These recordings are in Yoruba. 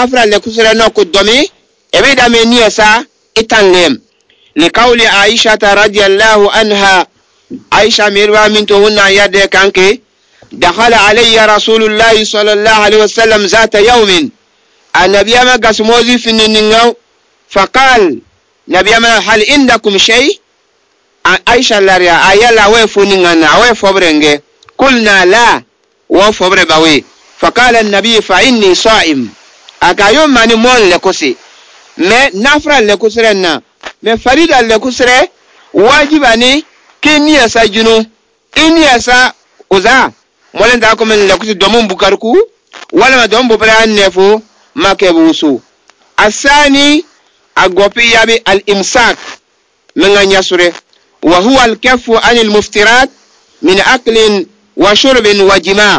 nafra le kusere no kudomi ebe da me niesa itanlem لقول عائشة رضي الله عنها عائشة ميروا من تهنا يد كانك دخل علي رسول الله صلى الله عليه وسلم ذات يوم النبي ما قسموزي في النينو فقال نبي ما هل عندكم شيء عائشة لاريا ايلا ويفونينا ويفبرنجه قلنا لا وفبر باوي فقال النبي فإني صائم اكايوم ماني مول لكوسي ما نفر لكوسرنا ما فريد لكوسره واجباني كني اسجنو اني اسا oza molen da ko men lakuti domon bukarku wala ma dom bobra nefo makebusu asani agopi yabi al imsak من يسره وهو الكف عن المفترات من أكل وشرب وجماع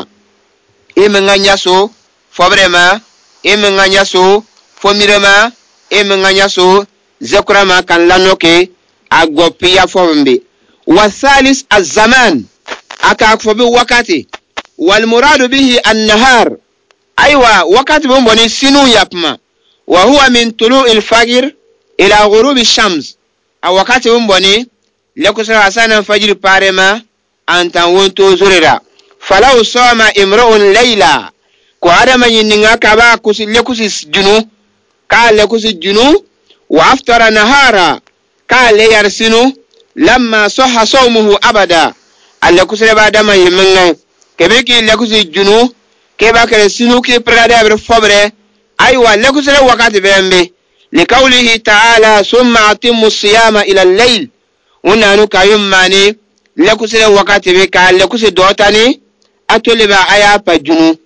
إمن يسو فبرما إمن يسو فمرما إمن يسو ذكرما كان لنوكي أغوبيا فومبي والثالث الزمان أكاكفبي وقتي والمراد به النهار أيوة وقت بمبني سنو يبما وهو من طلوع الفجر إلى غروب الشمس wakati mboni lekusara asana fajiri parema antan wonto zurira falau sama imra'un layla ko adama yininga kaba kusi lekusi junu ka lekusi junu wa aftara nahara ka le yarsinu lamma sahha sawmuhu abada allekusare ba adama yiminga kebeki lekusi junu keba kare sinu ki prada ber fobre aywa lekusare wakati bembe لقوله تعالى ثم أتموا الصيام إلى الليل ونانو كايوم ماني لكسي وقت بكا لكسي دوتاني أتولي آيا بجنو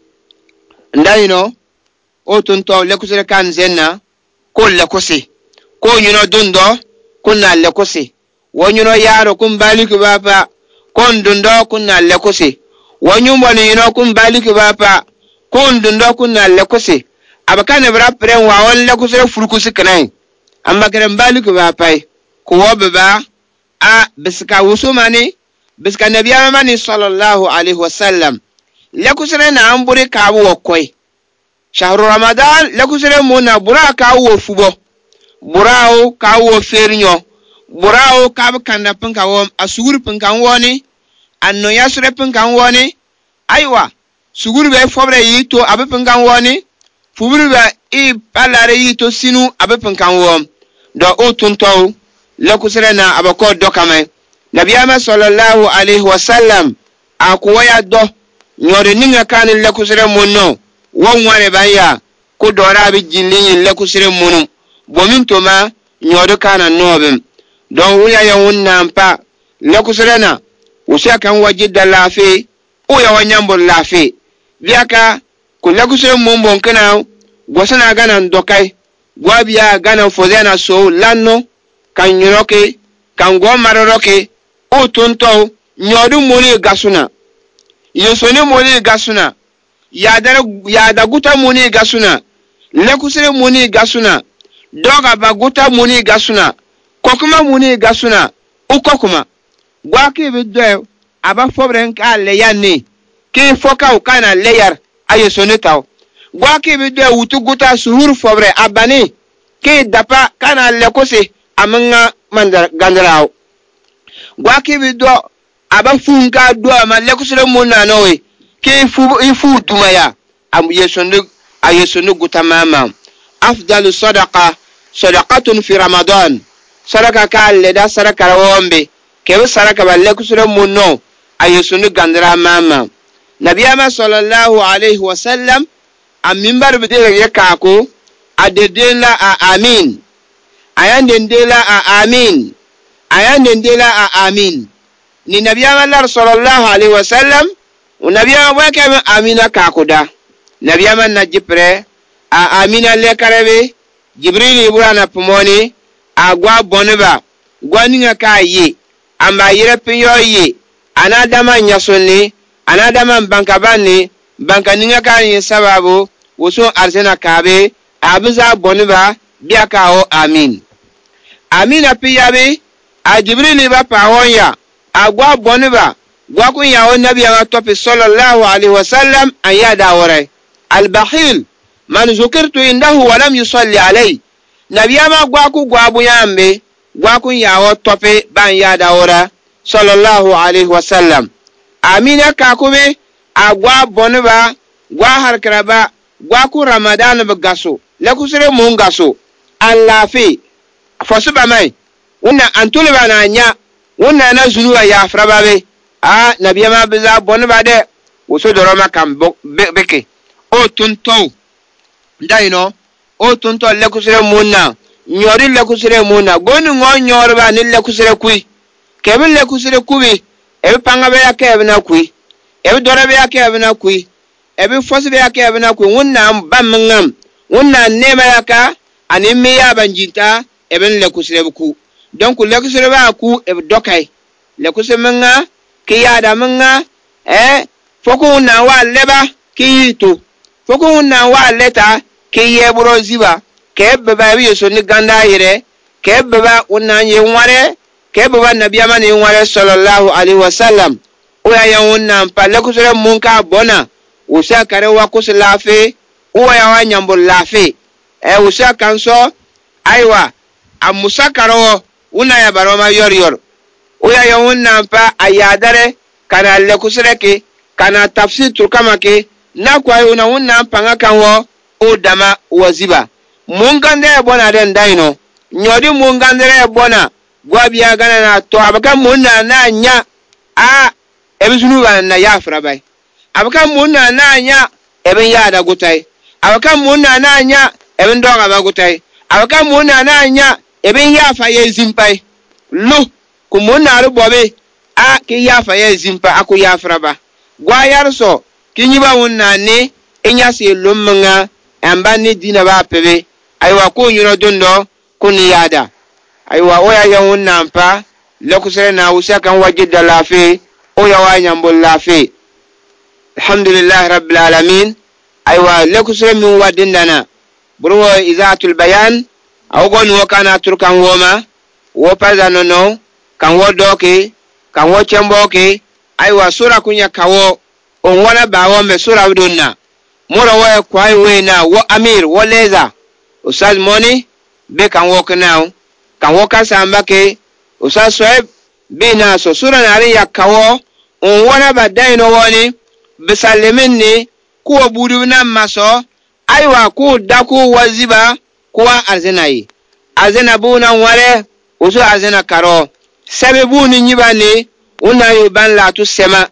ndaino o tunto lekusi kan zenna ko lekusi ko yuno dundo kunna lekusi wonyuno yaro kun baliki baba kon dundo kunna lekusi wonyumbo ni yuno kun baliki baba kon dundo kunna lekusi abakane bra pren wa wala ko sere furukusi kanai amma karen baliku ba pai ko wobba a biska wusumani biska nabiya mani sallallahu alaihi wasallam la ko sere na ambure ka wo koy shahru ramadan la ko sere mona bura ka wo fubo burao ka wo fernyo burao ka kanda pinka wo asuguru pinka woni anno yasure pinka woni aiwa suguru be fobre yito abe pinka woni fuburuba I palare yito sinu abepin kanwo do otunto lekusrena abako dokame nabiyama sallallahu alaihi wasallam akuwaya do nyore ninga kan lekusre monno wonware baya ko dora bi jillin lekusre monu bominto ma nyodo kana nobem don wuya ya wonna mpa lekusrena usha kan wajida lafi o ya wanyambo lafi biaka ko lekusre mombon kana gwasana gana ndokai gwabia gana fozena so lanno kan yiroke kan gomaroroke o tonto nyodu moni gasuna yesoni moni gasuna yada guta moni gasuna lekusire moni gasuna doga baguta moni gasuna kokuma moni gasuna ukokuma gwaki bidwe aba fobren ka leyanni ki foka ukana leyar ayesoni taw gwaki bidwe wutuguta suhur fobre abani ki dapa kana lekose amanga gandalao gwaki bidwe aba funka do ma lekusire mona nowe ki ifu dumaya am yesonu guta mama afdalu sadaqatun fi ramadan sadaka ka leda sadaka rawombe kebe sadaka ba lekusire mono ayesonu gandara mama nabiyama sallallahu alaihi wasallam amimbar bidere yakako adedela a amin ayandendela a amin ayandendela a amin ni nabiyama Allah sallallahu alaihi wasallam unabiyama wake amina kakoda nabiyama najipre a amina lekarebe jibril ibrana pumoni agwa boneba gwaninga kayi amba yire piyoyi anadama nyasoni anadama bankabani bankaninga kayi sababu wuso arsena kabe abiza boneba biaka o amin amina piyabe a jibril ba pawonya agwa boneba gwa kun yawo nabi ya topi sallallahu alaihi wasallam ayada wore al-bakhil man zukirtu indahu wa lam yusalli alayhi nabiyama gwaku gwabu yambe gwaku yawo tope ban ya dawora sallallahu alaihi wasallam amina ka kube agwa bonba gwa harkraba gwaku ramadan bagaso la kusire mun gaso allafi fasuba mai wannan antulba na nya wannan na zunuwa ya frababe a nabiyama biza bonba de woso doroma kam beke o tunto ndaino o tunto le kusire munna nyori le kusire munna gonu ngo nyorba ni le kusire kui kebe le kusire kubi ebe panga be yakebe na kui ebe dora be yakebe na kui ebe fosi be yakebe na kui wonna bamngam wonna nema yaka ani me ya banjita ebe le kusire ku donc le kusire ba ku ebe dokai le kusire manga ki yada manga foko na wa leba ki yito foko na wa leta ki yebro ziba kebe ba wi so ni ganda yire kebe ba wonna ye nware kebe ba nabiyama ni nware sallallahu alaihi wasallam o ya wonna pa le kusire munka bona usa kare wa kuslafe o ya wa nyambo lafe usa kanso aiwa amusakaro una ya baroma yor o ya wonna pa ayadare kana le kusire ke kana tafsir turkama ke na kwa una wonna panga kanwo o dama waziba mungande bona den daino nyodi mungandere bona gwabiya gana na to abaka munna na nya ebizunu na yafra bai abaka munna na nya eben yada gutai abaka munna na nya eben doga ba gutai abaka munna na nya eben yafa ye zimpai lu ku munna ru bobe ki yafa ye zimpa aku yafra ba gwa yarso kinyiba wonna ne enya se lumanga amba ni dina ba pebe aiwa ko nyuro dondo kuni yada aiwa oya ya wonna mpa lekusere na usa kan wajida lafi oya wa nyambol lafi alhamdulillah rabbil alamin aiwa lekusere min wadindana burwo izatul bayan awgon wo kana turkan woma wo pazano no kan wo doke kan wo chemboke aiwa sura kunya kawo on wala bawo me sura wudunna mura wa kwai wena wo amir wo leza usal moni be kan wo kanao kan wo kasamba ke usal soeb be na so sura nari yakawo on wala badaino woni bisalemin ni ko budu na maso aiwa ko daku waziba ko arzenai azena buna wale usu azena karo sabebu ni nyibani unayo ban la tu sema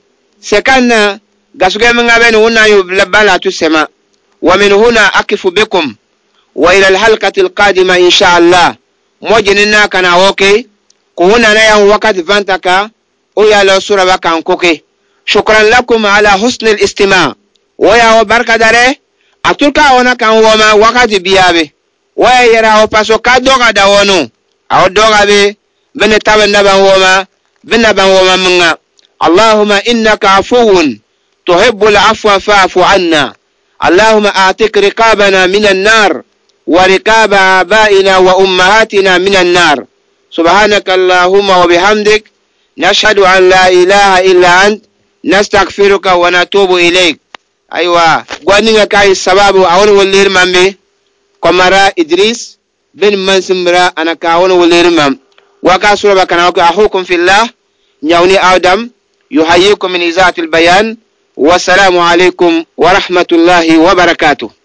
sekana gasuge mengabe ni unayo ban la tu sema wa min huna akifu bikum wa ila alhalqati alqadima insha Allah mojinina kana woke ko huna na yan wakati vantaka o ya la sura bakan koke shukran lakum ala husn alistima' wa ya barka dare atulka ona kan woma wakati biyabe wa yara o paso ka doga da wono aw doga be bene tabanda ban woma bene ban woma munga allahumma innaka afuwun tuhibbul afwa fa'fu anna allahumma a'tik riqabana minan nar wa riqab abaina wa ummahatina minan nar subhanaka allahumma wa bihamdik nashhadu an la ilaha illa ant nastaghfiruka wa natubu ilayk aywa gwaninga kai sababu awon wolir mambe komara idris bin mansimra anaka awon wolir mam waka sura kana ko ahukum fillah nyawni adam yuhayyikum min izatil bayan wa assalamu alaykum wa rahmatullahi wa barakatuh.